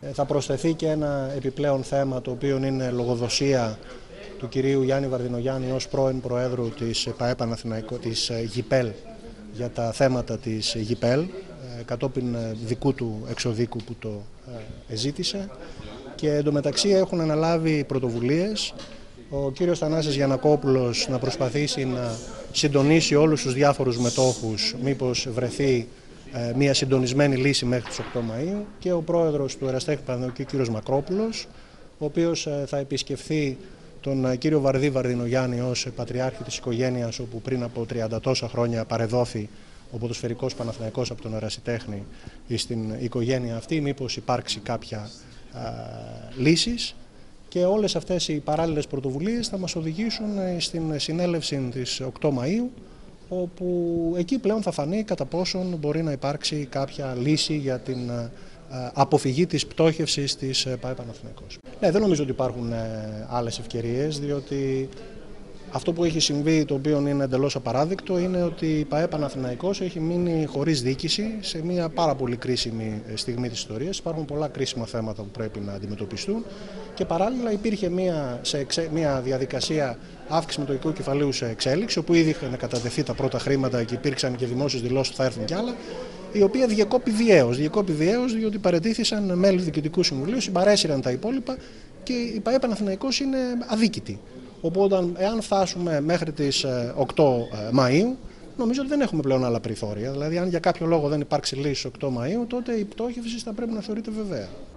Θα προσθεθεί και ένα επιπλέον θέμα, το οποίο είναι λογοδοσία του κυρίου Γιάννη Βαρδινογιάννη ως πρώην Προέδρου της ΠΑΕ Παναθηναϊκό, της ΓΙΠΕΛ, για τα θέματα της ΓΙΠΕΛ, κατόπιν δικού του εξοδίκου που το ζήτησε. Και εντωμεταξύ έχουν αναλάβει πρωτοβουλίες ο κύριος Θανάσης Γιαννακόπουλος να προσπαθήσει να συντονίσει όλους τους διάφορους μετόχους, μήπως βρεθεί μια συντονισμένη λύση μέχρι τις 8 Μαΐου, και ο πρόεδρος του Εραστέχνη Παναθηναϊκού, κύριος Μακρόπουλος, ο οποίος θα επισκεφθεί τον κύριο Βαρδί Βαρδινογιάννη ως πατριάρχη της οικογένειας, όπου πριν από 30 τόσα χρόνια παρεδόθη ο ποδοσφαιρικός Παναθηναϊκός από τον Ερασιτέχνη στην οικογένεια αυτή, μήπως υπάρξει κάποια λύσεις. Και όλες αυτές οι παράλληλες πρωτοβουλίες θα μας οδηγήσουν στην συνέλευση της 8 Μαΐου, όπου εκεί πλέον θα φανεί κατά πόσον μπορεί να υπάρξει κάποια λύση για την αποφυγή της πτώχευσης της ΠΑΕ Παναθηναϊκός. Ναι, δεν νομίζω ότι υπάρχουν άλλες ευκαιρίες, διότι αυτό που έχει συμβεί, το οποίο είναι εντελώς απαράδεικτο, είναι ότι η ΠΑΕ Παναθηναϊκός έχει μείνει χωρίς διοίκηση σε μια πάρα πολύ κρίσιμη στιγμή της ιστορίας. Υπάρχουν πολλά κρίσιμα θέματα που πρέπει να αντιμετωπιστούν και παράλληλα υπήρχε μια διαδικασία αύξηση μετοχικού κεφαλαίου σε εξέλιξη, όπου ήδη είχαν κατατεθεί τα πρώτα χρήματα και υπήρξαν και δημόσιες δηλώσεις ότι θα έρθουν κι άλλα, η οποία διεκόπη διέως, διότι παραιτήθησαν μέλη του Διοικητικού Συμβουλίου, συμπαρέσυραν τα υπόλοιπα και η ΠΑΕ Παναθηναϊκός είναι αδίκητη. Οπότε, εάν φτάσουμε μέχρι τις 8 Μαΐου, νομίζω ότι δεν έχουμε πλέον άλλα περιθώρια. Δηλαδή, αν για κάποιο λόγο δεν υπάρξει λύση στις 8 Μαΐου, τότε η πτώχευση θα πρέπει να θεωρείται βεβαία.